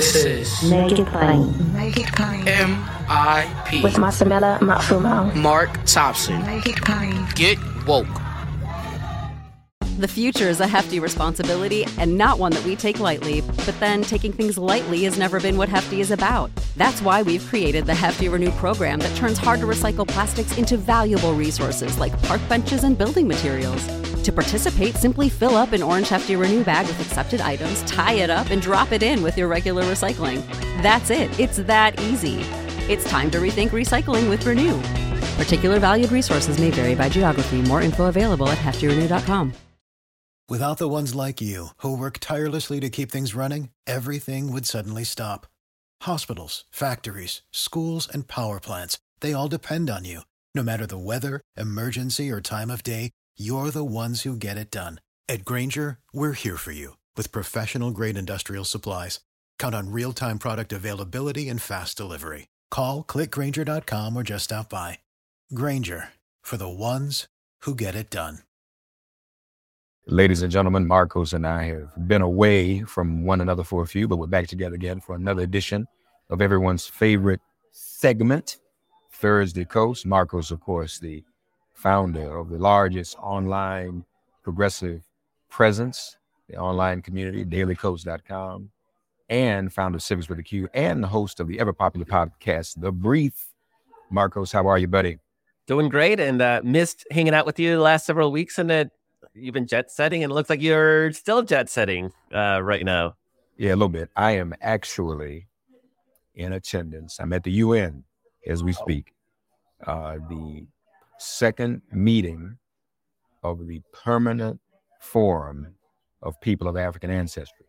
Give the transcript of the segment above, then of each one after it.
This is Make It Plain. Make It Plain. MIP With Masamela Matfumo. Mark Thompson. Make It Plain. Get woke. The future is a hefty responsibility and not one that we take lightly, but then taking things lightly has never been what Hefty is about. That's why we've created the Hefty Renew program that turns hard-to-recycle plastics into valuable resources like park benches and building materials. To participate, simply fill up an orange Hefty Renew bag with accepted items, tie it up, and drop it in with your regular recycling. That's it. It's that easy. It's time to rethink recycling with Renew. Particular valued resources may vary by geography. More info available at heftyrenew.com. Without the ones like you, who work tirelessly to keep things running, everything would suddenly stop. Hospitals, factories, schools, and power plants, they all depend on you. No matter the weather, emergency, or time of day, you're the ones who get it done. At Grainger, we're here for you with professional-grade industrial supplies. Count on real-time product availability and fast delivery. Call, click Grainger.com, or just stop by. Grainger, for the ones who get it done. Ladies and gentlemen, Marcos and I have been away from one another for a few, but we're back together again for another edition of everyone's favorite segment, Thursday Coast. Marcos, of course, the founder of the largest online progressive presence, the online community, dailycoast.com, and founder of Civics with a Q, and the host of the ever-popular podcast, The Brief. Marcos, how are you, buddy? Doing great, and missed hanging out with you the last several weeks, and you've been jet setting, and it looks like you're still jet setting right now. Yeah, a little bit. I am actually in attendance. I'm at the UN as we speak. The second meeting of the Permanent Forum of People of African Ancestry.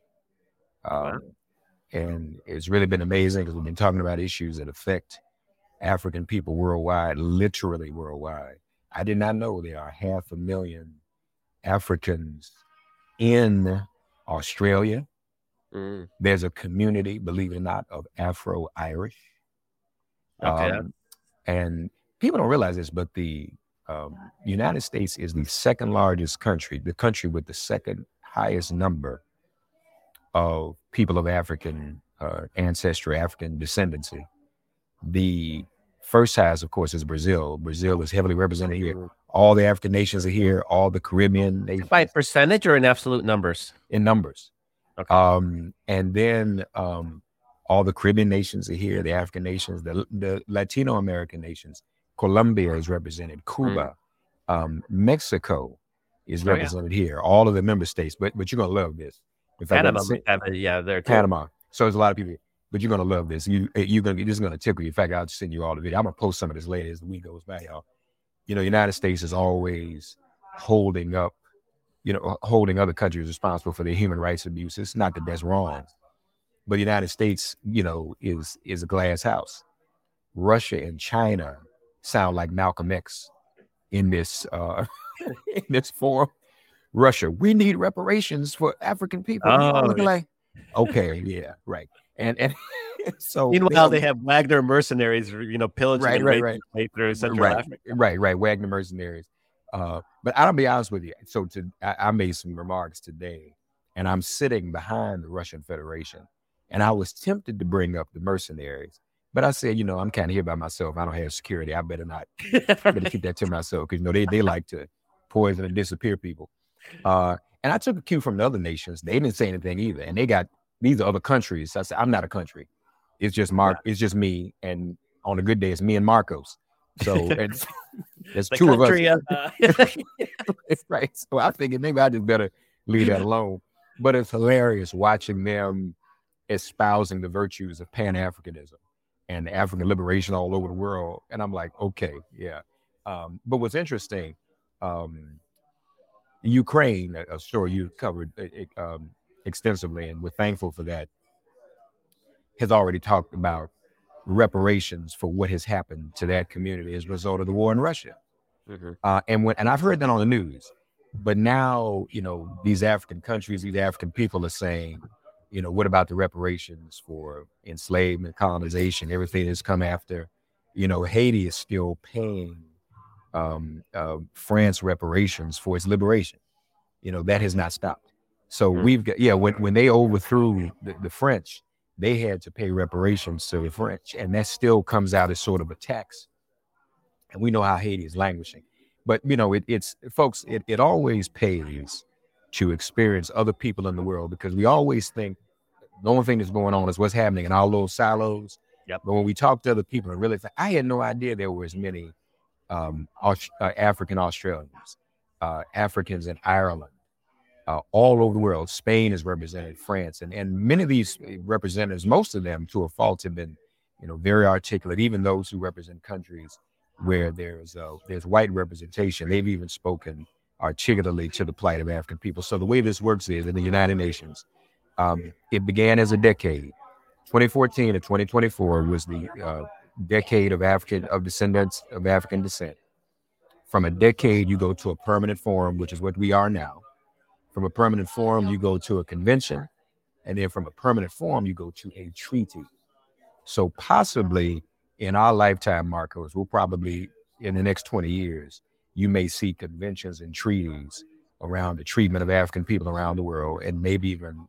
And it's really been amazing because we've been talking about issues that affect African people worldwide, literally worldwide. I did not know there are 500,000 Africans in Australia. There's a community, believe it or not, of Afro-Irish. Okay. And people don't realize this, but the United States is the second largest country, the country with the second highest number of people of African ancestry, African descendancy. The first highest, of course, is Brazil. Brazil is heavily represented here. All the African nations are here, all the Caribbean nations. By percentage or in absolute numbers? In numbers. Okay. And then all the Caribbean nations are here, the African nations, the Latino American nations. Colombia is represented, Cuba, Mexico is represented here, all of the member states. But you're going to love this. In fact, Panama, they're Panama. So there's a lot of people here. But you're going to love this. This is going to tickle you. In fact, I'll send you all the video. I'm going to post some of this later as the week goes by, y'all. You know, the United States is always holding other countries responsible for their human rights abuses. Not that that's wrong, but the United States, is a glass house. Russia and China sound like Malcolm X in this in this forum. Russia, we need reparations for African people. Okay, yeah, right. And so meanwhile, they have Wagner mercenaries, pillaging right through Central Africa. Right, Wagner mercenaries. But I'll be honest with you. So I made some remarks today, and I'm sitting behind the Russian Federation, and I was tempted to bring up the mercenaries, but I said, I'm kind of here by myself. I don't have security. I better not. I better keep that to myself because they like to poison and disappear people. And I took a cue from the other nations. They didn't say anything either, and these are other countries. I said, I'm not a country. It's just It's just me, and on a good day, it's me and Marcos. So there's two of us. Right. So I figured maybe I just better leave that alone. But it's hilarious watching them espousing the virtues of Pan-Africanism and African liberation all over the world. And I'm like, okay, yeah. But what's interesting, Ukraine, a story you covered extensively, and we're thankful for that, has already talked about reparations for what has happened to that community as a result of the war in Russia. And I've heard that on the news, but now, these African countries, these African people are saying, what about the reparations for enslavement, colonization, everything that's come after? Haiti is still paying France reparations for its liberation. That has not stopped. So we've got, when they overthrew the French, they had to pay reparations to the French, and that still comes out as sort of a tax. And we know how Haiti is languishing. But, it's folks, it always pays to experience other people in the world, because we always think the only thing that's going on is what's happening in our little silos. Yep. But when we talk to other people and really think, I had no idea there were as many African Australians, Africans in Ireland, all over the world. Spain is represented, France, and many of these representatives, most of them to a fault, have been, very articulate. Even those who represent countries where there's white representation, they've even spoken articulately to the plight of African people. So the way this works is in the United Nations, it began as a decade. 2014 to 2024 was the decade of descendants of African descent. From a decade, you go to a permanent forum, which is what we are now. From a permanent forum, you go to a convention. And then from a permanent forum, you go to a treaty. So possibly in our lifetime, Marcos, we'll probably, in the next 20 years, you may see conventions and treaties around the treatment of African people around the world, and maybe even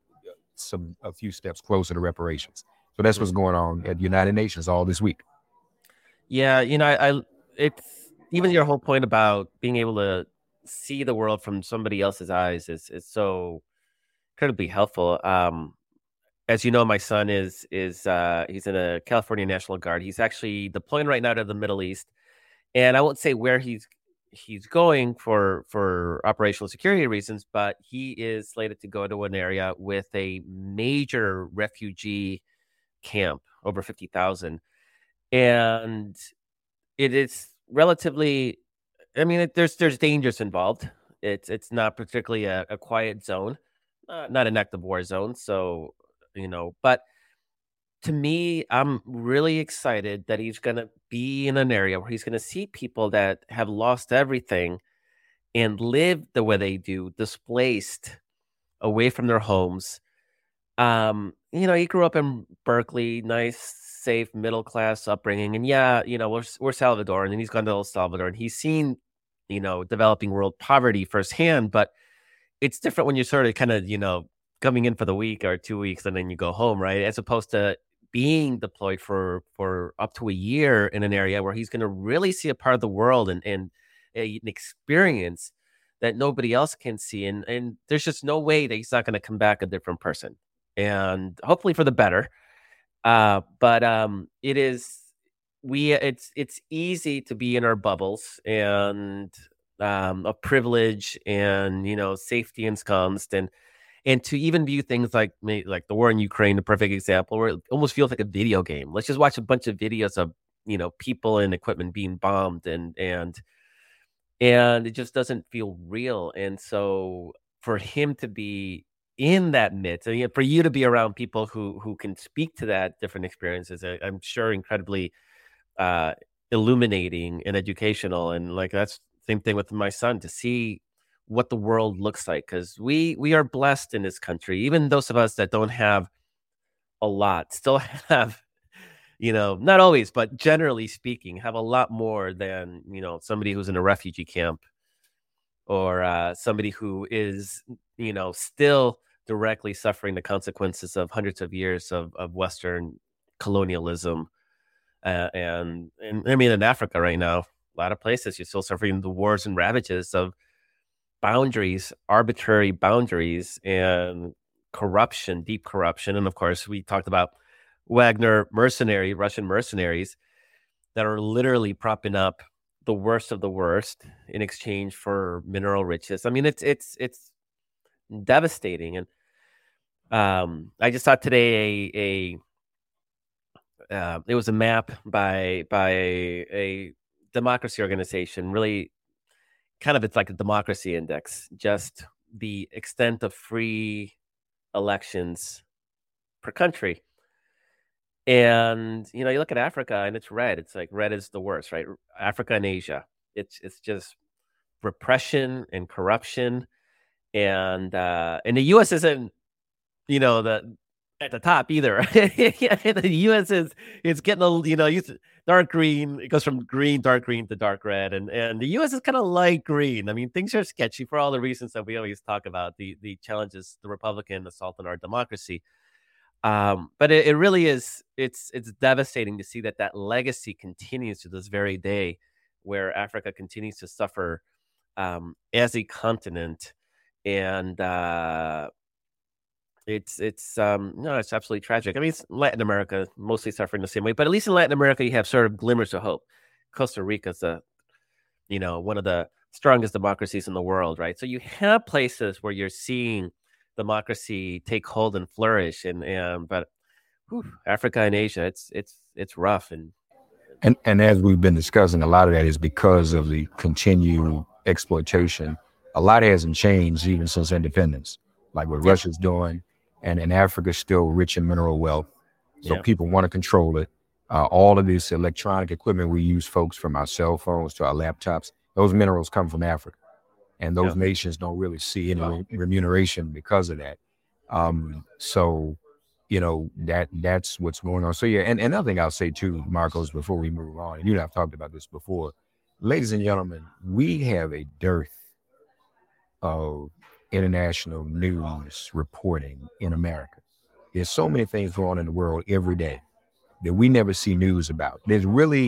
a few steps closer to reparations. So that's what's going on at the United Nations all this week. Yeah, it's even your whole point about being able to see the world from somebody else's eyes is so incredibly helpful. As you know, my son is he's in a California National Guard. He's actually deploying right now to the Middle East, and I won't say where he's going for operational security reasons, but he is slated to go to an area with a major refugee camp, over 50,000, and it is relatively. I mean, there's dangers involved. It's not particularly a quiet zone, not an active war zone. So, but to me, I'm really excited that he's going to be in an area where he's going to see people that have lost everything and live the way they do, displaced away from their homes. He grew up in Berkeley, nice, safe, middle-class upbringing. And we're Salvadoran, and he's gone to El Salvador, and he's seen, developing world poverty firsthand. But it's different when you're sort of kind of, coming in for the week or 2 weeks and then you go home, right? As opposed to being deployed for up to a year in an area where he's going to really see a part of the world and an experience that nobody else can see. And there's just no way that he's not going to come back a different person, and hopefully for the better. But it's easy to be in our bubbles and of privilege and, safety ensconced, and to even view things like the war in Ukraine, the perfect example, where it almost feels like a video game. Let's just watch a bunch of videos of, people and equipment being bombed and it just doesn't feel real. And so for him to be in that midst, and for you to be around people who can speak to that different experiences, I'm sure incredibly illuminating and educational. And that's the same thing with my son, to see what the world looks like, because we are blessed in this country. Even those of us that don't have a lot still have, not always, but generally speaking, have a lot more than, somebody who's in a refugee camp or somebody who is, still directly suffering the consequences of hundreds of years of Western colonialism. And I mean, in Africa right now, a lot of places you're still suffering the wars and ravages of boundaries, arbitrary boundaries, and corruption, deep corruption. And of course, we talked about Wagner Russian mercenaries that are literally propping up the worst of the worst in exchange for mineral riches. I mean, it's devastating. And I just saw today it was a map by a democracy organization, really kind of, it's like a democracy index, just the extent of free elections per country. And, you look at Africa and it's red. It's like red is the worst, right? Africa and Asia. It's just repression and corruption. And the U.S. isn't, at the top either. The U.S. is getting dark green. It goes from dark green to dark red, and the U.S. is kind of light green. I mean, things are sketchy for all the reasons that we always talk about, the challenges, the Republican assault on our democracy. But it really is. It's devastating to see that legacy continues to this very day, where Africa continues to suffer as a continent, and it's no, it's absolutely tragic. I mean, it's Latin America mostly suffering the same way, but at least in Latin America, you have sort of glimmers of hope. Costa Rica's one of the strongest democracies in the world, right? So you have places where you're seeing democracy take hold and flourish, but Africa and Asia, it's rough. And as we've been discussing, a lot of that is because of the continued exploitation. A lot hasn't changed even since independence, like what Russia's doing, and Africa's still rich in mineral wealth. So people want to control it. All of this electronic equipment we use, folks, from our cell phones to our laptops, those minerals come from Africa. And those nations don't really see any remuneration because of that. So, that's what's going on. So, and another thing I'll say too, Marcos, before we move on, and you and I've talked about this before, ladies and gentlemen, we have a dearth of international news reporting in America. There's so many things going on in the world every day that we never see news about. There's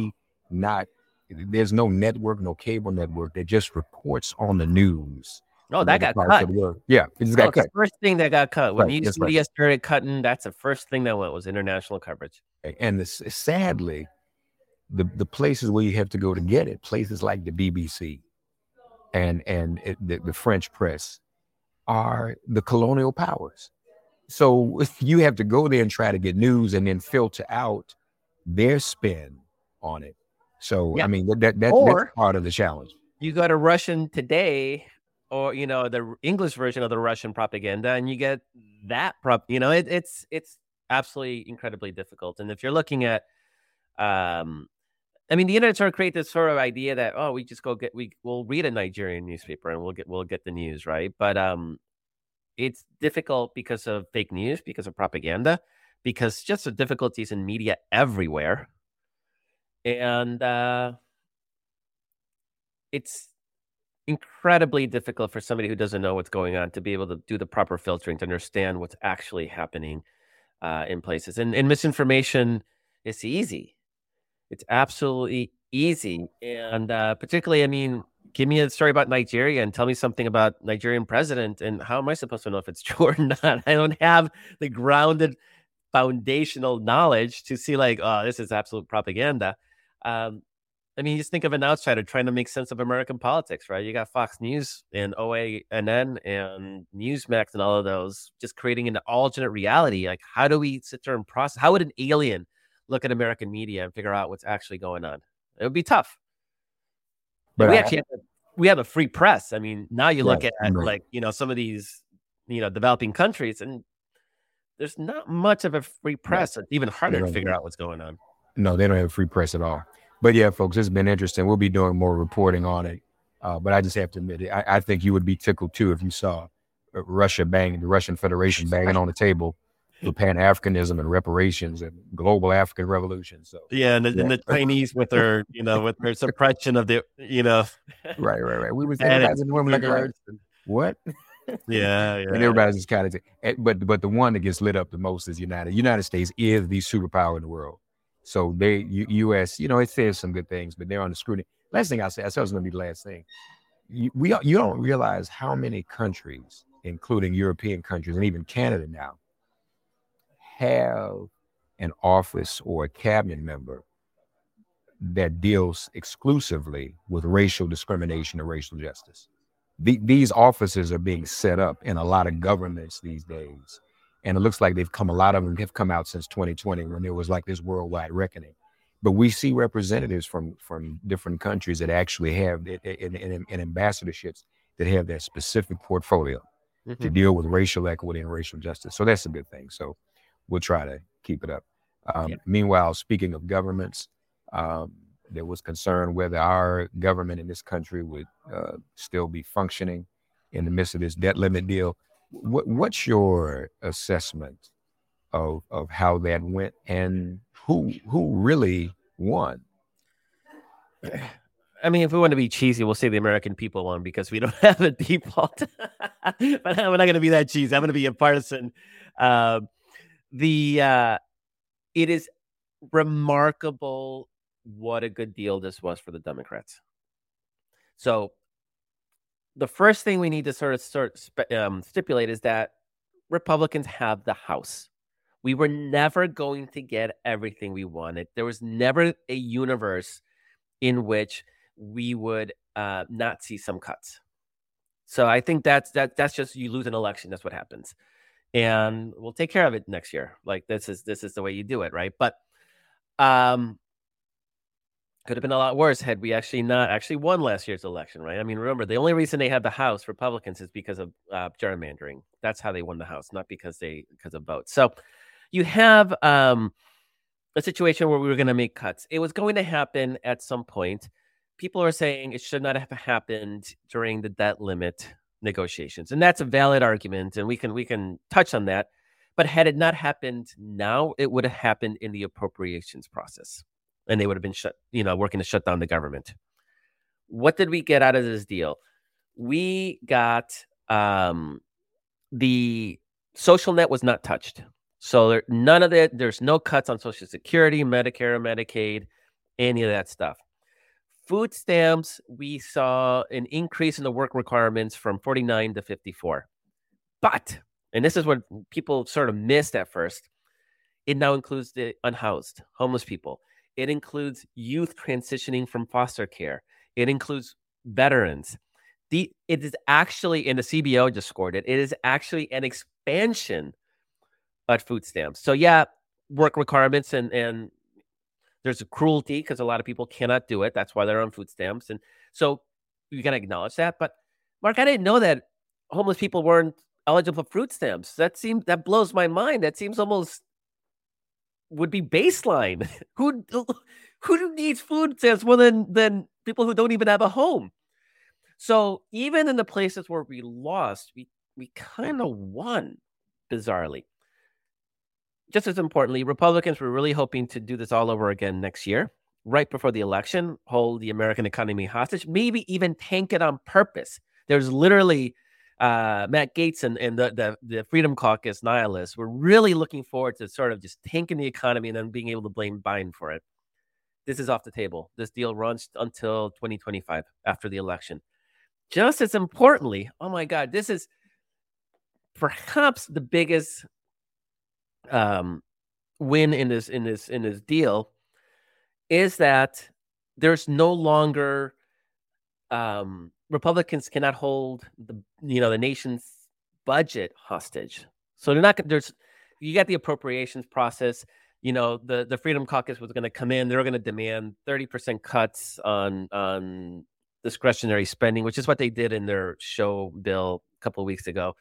no network, no cable network that just reports on the news. Oh, that got cut. Yeah, it just got cut. The first thing that got cut. When news media started cutting, that's the first thing that went was international coverage. And sadly, the places where you have to go to get it, places like the BBC and the French press, are the colonial powers. So if you have to go there and try to get news and then filter out their spin on it. So, I mean, that's part of the challenge. You go to Russian Today or, the English version of the Russian propaganda, and you get that it's absolutely incredibly difficult. And if you're looking at, the internet sort of create this sort of idea that, we just we'll read a Nigerian newspaper and we'll get the news, right? But it's difficult because of fake news, because of propaganda, because just the difficulties in media everywhere. And it's incredibly difficult for somebody who doesn't know what's going on to be able to do the proper filtering, to understand what's actually happening in places. And misinformation is easy. It's absolutely easy. And particularly, give me a story about Nigeria and tell me something about Nigerian president, and how am I supposed to know if it's true or not? I don't have the grounded foundational knowledge to see this is absolute propaganda. Just think of an outsider trying to make sense of American politics, right? You got Fox News and OANN and Newsmax and all of those just creating an alternate reality. Like, how do we sit there and process? How would an alien look at American media and figure out what's actually going on? It would be tough. But we have a free press. Now you look at some of these, developing countries, and there's not much of a free press. It's even harder to figure out what's going on. No, they don't have a free press at all. But yeah, folks, it's been interesting. We'll be doing more reporting on it. But I just have to admit it. I think you would be tickled too if you saw the Russian Federation banging on the table for Pan-Africanism and reparations and global African revolution. So and the Chinese with their suppression of the right. We was like, what? Yeah. And everybody's just kind of, but the one that gets lit up the most is United States is the superpower in the world. So U.S., it says some good things, but they're on the scrutiny. Last thing I said, I said it was going to be the last thing. You don't realize how many countries, including European countries and even Canada now, have an office or a cabinet member that deals exclusively with racial discrimination and racial justice. These offices are being set up in a lot of governments these days. And it looks like a lot of them have come out since 2020 when there was like this worldwide reckoning. But we see representatives from different countries that actually have in ambassadorships that have that specific portfolio to deal with racial equity and racial justice. So that's a good thing. So we'll try to keep it up. Meanwhile, speaking of governments, there was concern whether our government in this country would still be functioning in the midst of this debt limit deal. What's your assessment of how that went and who really won? If we want to be cheesy, we'll say the American people won because we don't have a default. But I'm not going to be that cheesy. I'm going to be a partisan. it is remarkable what a good deal this was for the Democrats. So the first thing we need to sort of stipulate is that Republicans have the House. We were never going to get everything we wanted. There was never a universe in which we would not see some cuts. So I think that's just, you lose an election. That's what happens. And we'll take care of it next year. Like this is the way you do it, right? But could have been a lot worse had we actually won last year's election, right? I mean, remember, the only reason they had the House, Republicans, is because of gerrymandering. That's how they won the House, not because of votes. So you have a situation where we were going to make cuts. It was going to happen at some point. People are saying it should not have happened during the debt limit negotiations, and that's a valid argument, and we can touch on that. But had it not happened now, it would have happened in the appropriations process, and they would have been working to shut down the government. What did we get out of this deal? We got the social net was not touched. So none of that. There's no cuts on Social Security, Medicare, Medicaid, any of that stuff. Food stamps, we saw an increase in the work requirements from 49 to 54. But, and this is what people sort of missed at first, it now includes the unhoused, homeless people. It includes youth transitioning from foster care. It includes veterans. It is actually, and the CBO just scored it, it is actually an expansion of food stamps. So yeah, work requirements and there's a cruelty because a lot of people cannot do it. That's why they're on food stamps. And so you got to acknowledge that. But Mark, I didn't know that homeless people weren't eligible for food stamps. That blows my mind. That seems almost would be baseline. Who needs food stamps more than people who don't even have a home? So even in the places where we lost, we kind of won, bizarrely. Just as importantly, Republicans were really hoping to do this all over again next year, right before the election, hold the American economy hostage, maybe even tank it on purpose. There's literally Matt Gaetz and the Freedom Caucus nihilists were really looking forward to sort of just tanking the economy and then being able to blame Biden for it. This is off the table. This deal runs until 2025 after the election. Just as importantly, oh my God, this is perhaps the biggest win in this deal is that there's no longer Republicans cannot hold the nation's budget hostage. So they're not. You got the appropriations process. The Freedom Caucus was going to come in. They were going to demand 30% cuts on discretionary spending, which is what they did in their show bill a couple of weeks ago.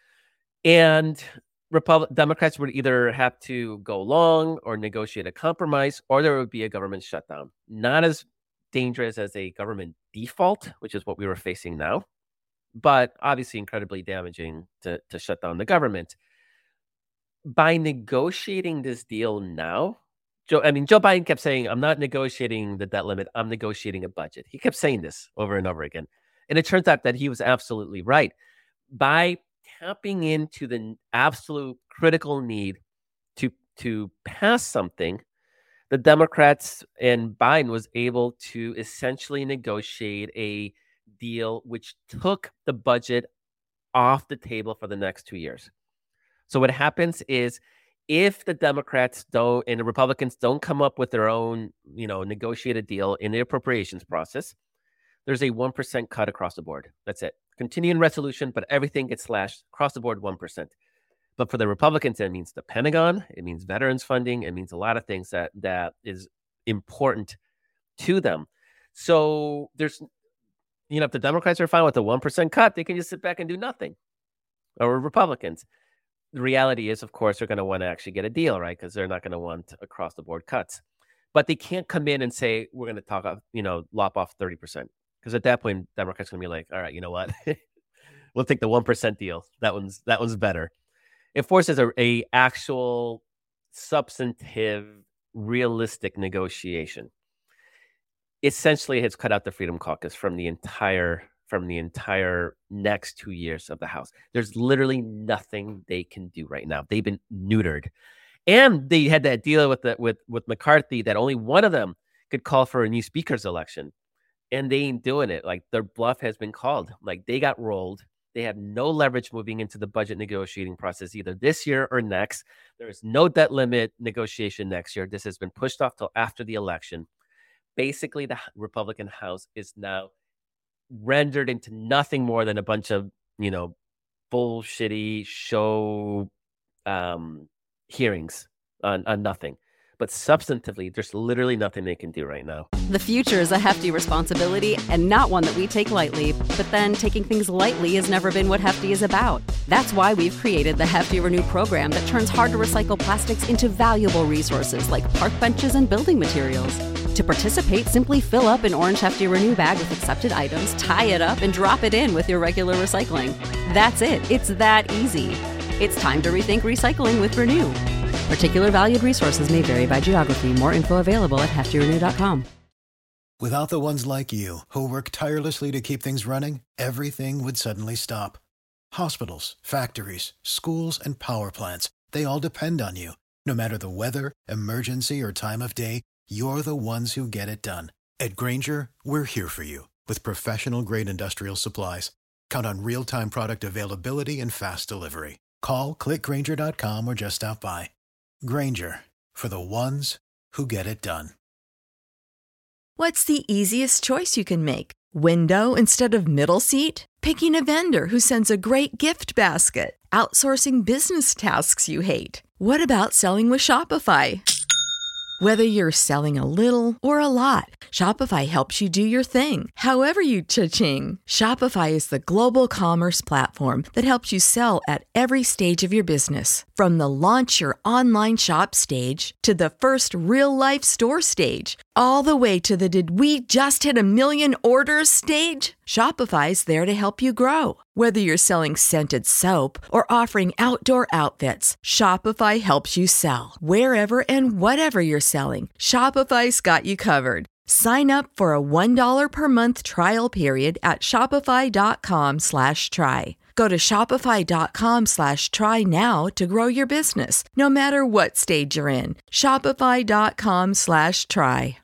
And Democrats would either have to go long or negotiate a compromise, or there would be a government shutdown. Not as dangerous as a government default, which is what we were facing now, but obviously incredibly damaging to shut down the government. By negotiating this deal now, Joe Biden kept saying, I'm not negotiating the debt limit, I'm negotiating a budget. He kept saying this over and over again. And it turns out that he was absolutely right. By tapping into the absolute critical need to pass something, the Democrats and Biden was able to essentially negotiate a deal which took the budget off the table for the next 2 years. So what happens is if the Democrats don't and the Republicans don't come up with their own, negotiated deal in the appropriations process, there's a 1% cut across the board. That's it. Continuing resolution, but everything gets slashed across the board 1%. But for the Republicans, it means the Pentagon, it means veterans funding, it means a lot of things that is important to them. So there's, if the Democrats are fine with the 1% cut, they can just sit back and do nothing. Or Republicans. The reality is, of course, they're going to want to actually get a deal, right? Because they're not going to want across the board cuts. But they can't come in and say, we're going to talk, lop off 30%. Because at that point, Democrats are going to be like, all right, you know what? We'll take the 1% deal. That one's better. It forces a actual substantive, realistic negotiation. Essentially, it's cut out the Freedom Caucus from the entire next 2 years of the House. There's literally nothing they can do right now. They've been neutered. And they had that deal with McCarthy that only one of them could call for a new speaker's election. And they ain't doing it. Like, their bluff has been called. Like, they got rolled. They have no leverage moving into the budget negotiating process either this year or next. There is no debt limit negotiation next year. This has been pushed off till after the election. Basically, the Republican House is now rendered into nothing more than a bunch of, bullshitty show hearings on nothing. But substantively, there's literally nothing they can do right now. The future is a hefty responsibility and not one that we take lightly. But then taking things lightly has never been what Hefty is about. That's why we've created the Hefty Renew program that turns hard-to-recycle plastics into valuable resources like park benches and building materials. To participate, simply fill up an orange Hefty Renew bag with accepted items, tie it up, and drop it in with your regular recycling. That's it. It's that easy. It's time to rethink recycling with Renew. Particular valued resources may vary by geography. More info available at heftyrenew.com. Without the ones like you, who work tirelessly to keep things running, everything would suddenly stop. Hospitals, factories, schools, and power plants, they all depend on you. No matter the weather, emergency, or time of day, you're the ones who get it done. At Grainger, we're here for you with professional-grade industrial supplies. Count on real-time product availability and fast delivery. Call, click Grainger.com, or just stop by. Grainger, for the ones who get it done. What's the easiest choice you can make? Window instead of middle seat? Picking a vendor who sends a great gift basket? Outsourcing business tasks you hate? What about selling with Shopify? Whether you're selling a little or a lot, Shopify helps you do your thing, however you cha-ching. Shopify is the global commerce platform that helps you sell at every stage of your business. From the launch your online shop stage to the first real-life store stage, all the way to the did we just hit 1 million orders stage. Shopify's there to help you grow. Whether you're selling scented soap or offering outdoor outfits, Shopify helps you sell. Wherever and whatever you're selling, Shopify's got you covered. Sign up for a $1 per month trial period at shopify.com/try. Go to shopify.com/try now to grow your business, no matter what stage you're in. Shopify.com/try.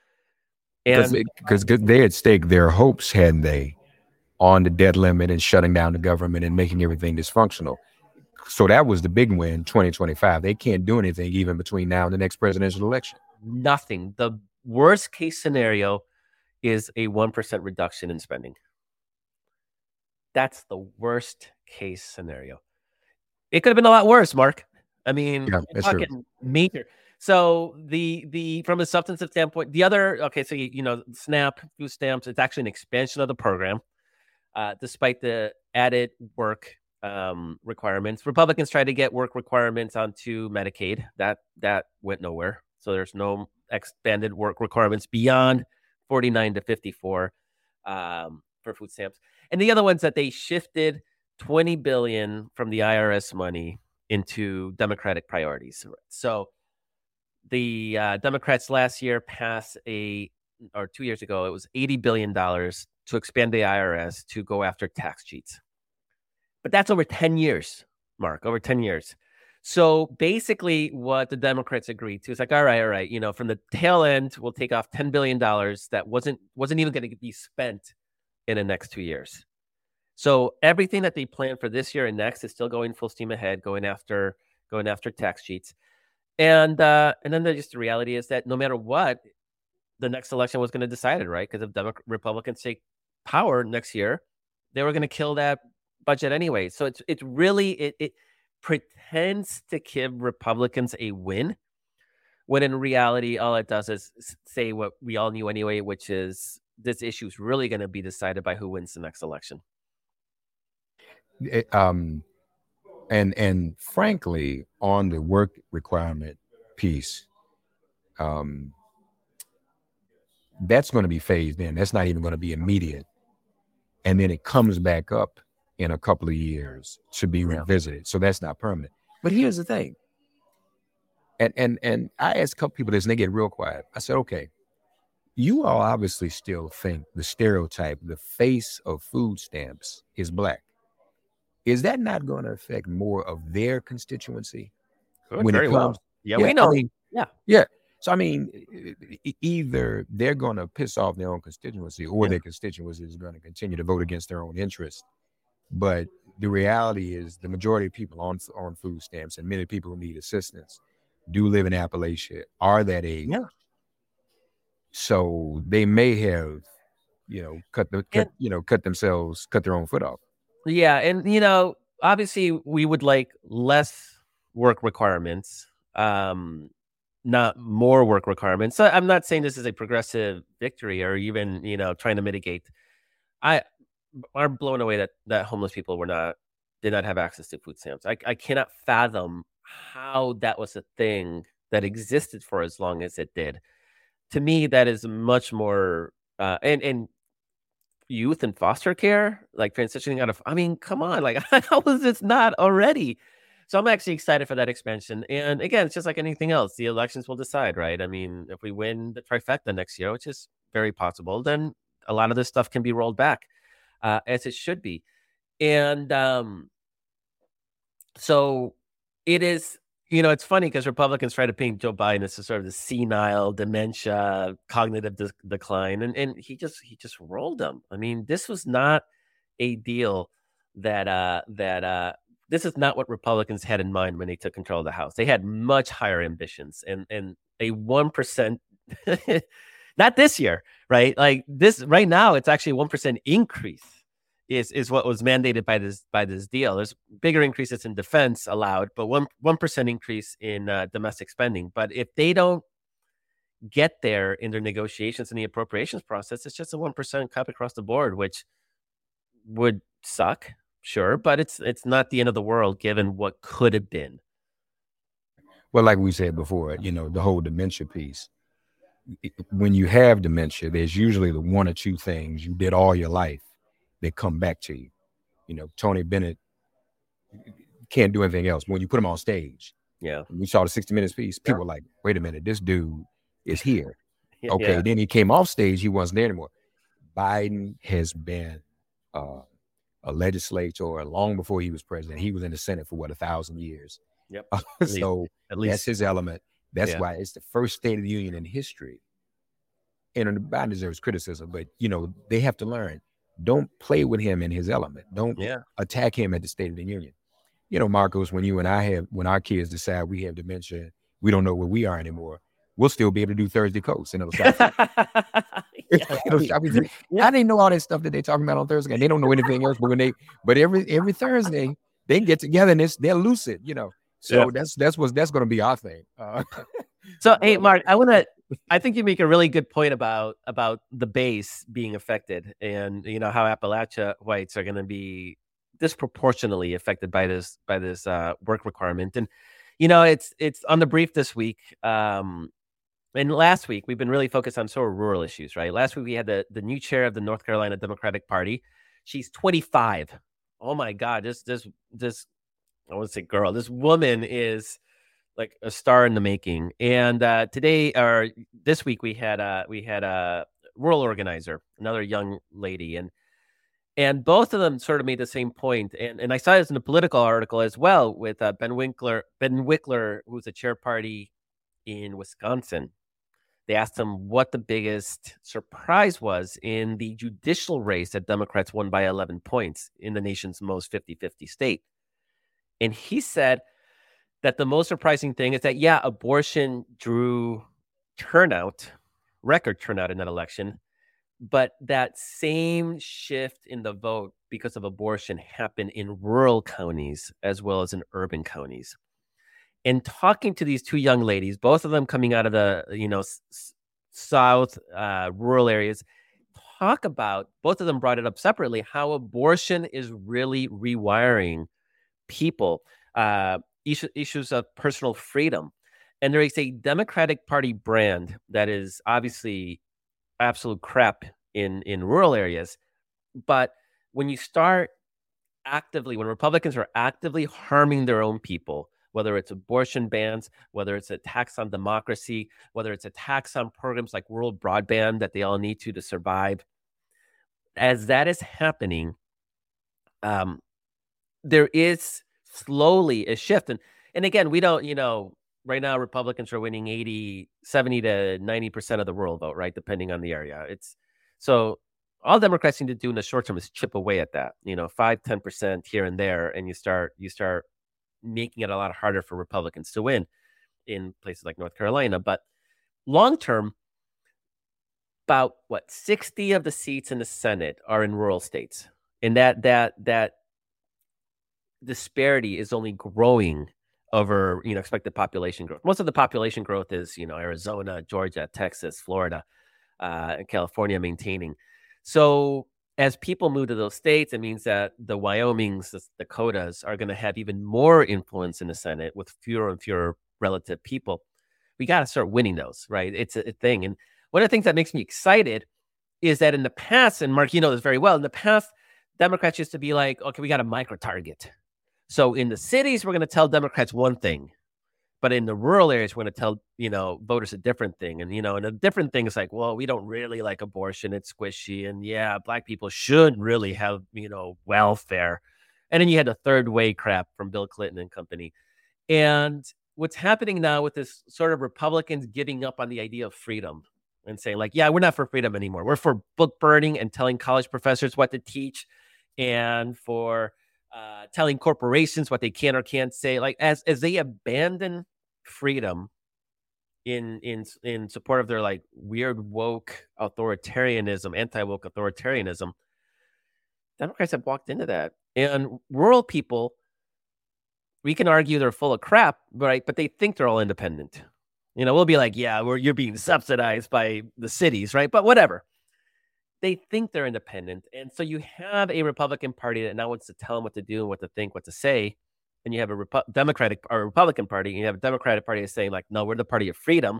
Because they had staked their hopes, hadn't they, on the debt limit and shutting down the government and making everything dysfunctional. So that was the big win, 2025. They can't do anything even between now and the next presidential election. Nothing. The worst case scenario is a 1% reduction in spending. That's the worst case scenario. It could have been a lot worse, Mark. I mean, yeah, that's talking true. major. So the from a substantive standpoint, the other, so SNAP, food stamps, it's actually an expansion of the program, despite the added work requirements. Republicans tried to get work requirements onto Medicaid. That went nowhere. So there's no expanded work requirements beyond 49 to 54 for food stamps. And the other ones that they shifted $20 billion from the IRS money into Democratic priorities. So the Democrats last year passed 2 years ago, it was $80 billion to expand the IRS to go after tax cheats. But that's over 10 years, Mark, over 10 years. So basically what the Democrats agreed to is like, all right, from the tail end, we'll take off $10 billion that wasn't even going to be spent in the next 2 years. So everything that they planned for this year and next is still going full steam ahead, going after tax cheats. And then the reality is that no matter what, the next election was going to decide it, right? Because if Republicans take power next year, they were going to kill that budget anyway. So it really pretends to give Republicans a win, when in reality, all it does is say what we all knew anyway, which is this issue is really going to be decided by who wins the next election. And frankly, on the work requirement piece, that's going to be phased in. That's not even going to be immediate. And then it comes back up in a couple of years to be revisited. So that's not permanent. But here's the thing. And I asked a couple people this and they get real quiet. I said, okay, you all obviously still think the stereotype, the face of food stamps is Black. Is that not going to affect more of their constituency when it comes Yeah, we know. Yeah. So, I mean, either they're going to piss off their own constituency or their constituency is going to continue to vote against their own interests. But the reality is the majority of people on food stamps and many people who need assistance do live in Appalachia, are that age. Yeah. So they may have, cut their own foot off. Yeah. And, obviously we would like less work requirements, not more work requirements. So I'm not saying this is a progressive victory or even, trying to mitigate. I'm blown away that homeless people did not have access to food stamps. I cannot fathom how that was a thing that existed for as long as it did. To me, that is much more, and youth and foster care, like transitioning out of, I mean, come on, like how is this not already? So I'm actually excited for that expansion. And again, it's just like anything else. The elections will decide, right? I mean, if we win the trifecta next year, which is very possible, then a lot of this stuff can be rolled back, as it should be. And so it is, it's funny because Republicans try to paint Joe Biden as sort of the senile, dementia, cognitive decline. And he just rolled them. I mean, this was not a deal that this is not what Republicans had in mind when they took control of the House. They had much higher ambitions and a 1%, not this year, right? Like this right now, it's actually a 1% increase is what was mandated by this deal. There's bigger increases in defense allowed, but 1% increase in domestic spending. But if they don't get there in their negotiations in the appropriations process, it's just a 1% cut across the board, which would suck. Sure, but it's not the end of the world given what could have been. Well, like we said before, the whole dementia piece. When you have dementia, there's usually the one or two things you did all your life that come back to you. Tony Bennett can't do anything else. When you put him on stage, we saw the 60 Minutes piece, people were like, wait a minute, this dude is here. Okay, then he came off stage, he wasn't there anymore. Biden has been a legislator long before he was president. He was in the Senate for 1,000 years. Yep. So at least that's his element. That's why it's the first State of the Union in history. And Biden deserves criticism, but they have to learn. Don't play with him in his element. Don't attack him at the State of the Union. Marcos, when our kids decide we have dementia, we don't know where we are anymore, we'll still be able to do Thursday Coast. I didn't know all that stuff that they're talking about on Thursday. They don't know anything else, but every Thursday they get together and they're lucid, So that's going to be our thing. So, hey, Mark, I think you make a really good point about the base being affected, and how Appalachia whites are going to be disproportionately affected by this work requirement. And it's on the brief this week. And last week we've been really focused on sort of rural issues, right? Last week we had the new chair of the North Carolina Democratic Party. She's 25. Oh my God, this I want to say girl. This woman is like a star in the making. And this week we had a rural organizer, another young lady, and both of them sort of made the same point. And I saw this in a political article as well with Ben Wickler, who's a chair party in Wisconsin. They asked him what the biggest surprise was in the judicial race that Democrats won by 11 points in the nation's most 50-50 state. And he said that the most surprising thing is that, abortion drew record turnout in that election, but that same shift in the vote because of abortion happened in rural counties as well as in urban counties. And talking to these two young ladies, both of them coming out of the South rural areas, both of them brought it up separately, how abortion is really rewiring people, issues of personal freedom. And there is a Democratic Party brand that is obviously absolute crap in rural areas. But when Republicans are actively harming their own people, whether it's abortion bans, whether it's attacks on democracy, whether it's attacks on programs like rural broadband that they all need to survive. As that is happening, there is slowly a shift. And again, we don't, right now Republicans are winning 70 to 90% of the rural vote, right? Depending on the area. So all Democrats need to do in the short term is chip away at that, 5-10% here and there. And you start making it a lot harder for Republicans to win in places like North Carolina. But long term, about 60 of the seats in the Senate are in rural states. And that disparity is only growing over, expected population growth. Most of the population growth is, Arizona, Georgia, Texas, Florida, and California maintaining. So as people move to those states, it means that the Wyomings, the Dakotas are going to have even more influence in the Senate with fewer and fewer relative people. We got to start winning those, right? It's a thing. And one of the things that makes me excited is that in the past, and Mark, you know this very well, in the past, Democrats used to be like, okay, we got a micro target. So in the cities, we're going to tell Democrats one thing, but in the rural areas, we're going to tell, voters a different thing. And, and a different thing is like, well, we don't really like abortion. It's squishy. And yeah, Black people should really have, welfare. And then you had the third way crap from Bill Clinton and company. And what's happening now with this sort of Republicans giving up on the idea of freedom and saying like, yeah, we're not for freedom anymore. We're for book burning and telling college professors what to teach and for telling corporations what they can or can't say. Like as they abandon freedom in support of their like weird woke authoritarianism, anti-woke authoritarianism, Democrats have walked into that. And rural people, we can argue they're full of crap, right? But they think they're all independent. We'll be like, yeah, you're being subsidized by the cities, right? But whatever. They think they're independent. And so you have a Republican Party that now wants to tell them what to do and what to think, what to say. And you have a Republican Party, and you have a Democratic Party that's saying like, no, we're the party of freedom.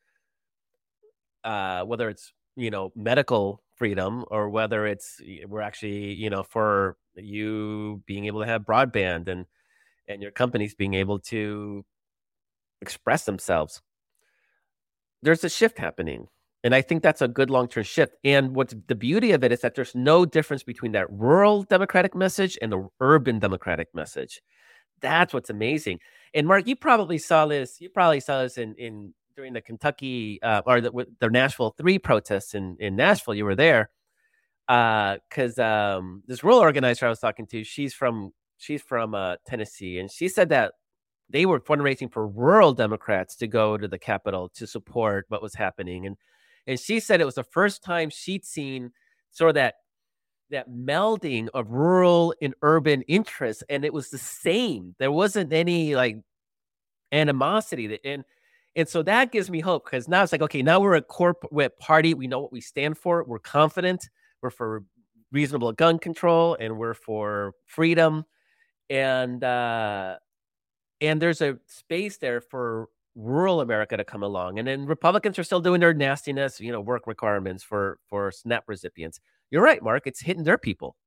Whether it's, medical freedom or whether it's we're actually, for you being able to have broadband and your companies being able to express themselves. There's a shift happening. And I think that's a good long-term shift. And what's the beauty of it is that there's no difference between that rural Democratic message and the urban Democratic message. That's what's amazing. And Mark, you probably saw this. In during the Kentucky or the Nashville 3 protests in Nashville. You were there because this rural organizer I was talking to, she's from Tennessee, and she said that they were fundraising for rural Democrats to go to the Capitol to support what was happening. And she said it was the first time she'd seen sort of that melding of rural and urban interests. And it was the same. There wasn't any like animosity. And so that gives me hope because now it's like, okay, now we're a corporate party. We know what we stand for. We're confident. We're for reasonable gun control and we're for freedom. And there's a space there for rural America to come along. And then Republicans are still doing their nastiness, work requirements for SNAP recipients. You're right, Mark. It's hitting their people.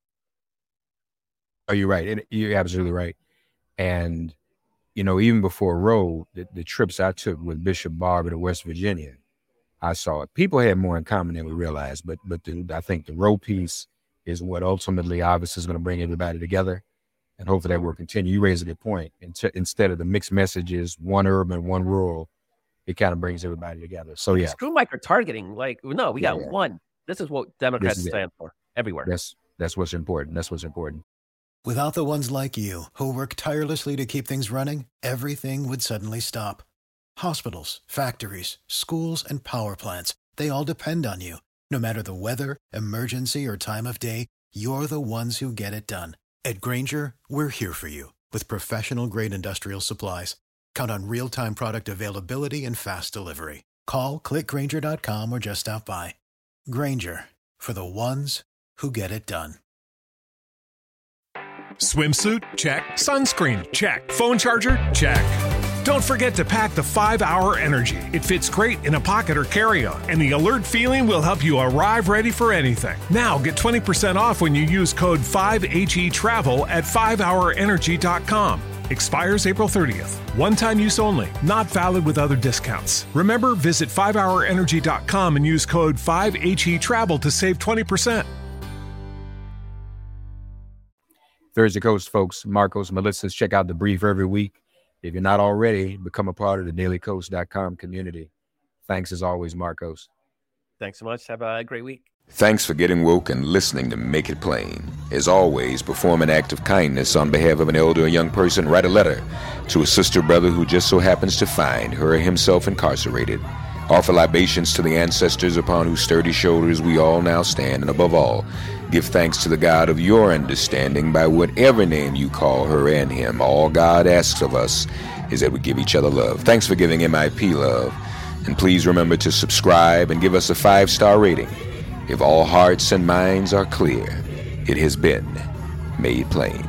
Oh, you're right. And you're absolutely right. And, even before Roe, the trips I took with Bishop Barber to West Virginia, I saw it. People had more in common than we realized. But I think the Roe piece is what ultimately obviously is going to bring everybody together. And hopefully that will continue. You raise a good point. Instead of the mixed messages, one urban, one rural, it kind of brings everybody together. So, yeah. Screw micro-targeting. Like, no, we got one. This is what Democrats stand for everywhere. That's what's important. That's what's important. Without the ones like you, who work tirelessly to keep things running, everything would suddenly stop. Hospitals, factories, schools, and power plants, they all depend on you. No matter the weather, emergency, or time of day, you're the ones who get it done. At Grainger, we're here for you with professional-grade industrial supplies. Count on real-time product availability and fast delivery. Call, click Grainger.com, or just stop by. Grainger, for the ones who get it done. Swimsuit? Check. Sunscreen? Check. Phone charger? Check. Don't forget to pack the 5-Hour Energy. It fits great in a pocket or carry-on, and the alert feeling will help you arrive ready for anything. Now get 20% off when you use code 5HETRAVEL at 5hourenergy.com. Expires April 30th. One-time use only. Not valid with other discounts. Remember, visit 5hourenergy.com and use code 5HETRAVEL to save 20%. Thursday Coast folks, Marcos, Melissa's, check out The Brief every week. If you're not already, become a part of the dailycoast.com community. Thanks as always, Marcos. Thanks so much. Have a great week. Thanks for getting woke and listening to Make It Plain. As always, perform an act of kindness on behalf of an elder or young person. Write a letter to a sister or brother who just so happens to find her or himself incarcerated. Offer libations to the ancestors upon whose sturdy shoulders we all now stand. And above all, give thanks to the God of your understanding by whatever name you call her and him. All God asks of us is that we give each other love. Thanks for giving MIP love. And please remember to subscribe and give us a 5-star rating. If all hearts and minds are clear, it has been made plain.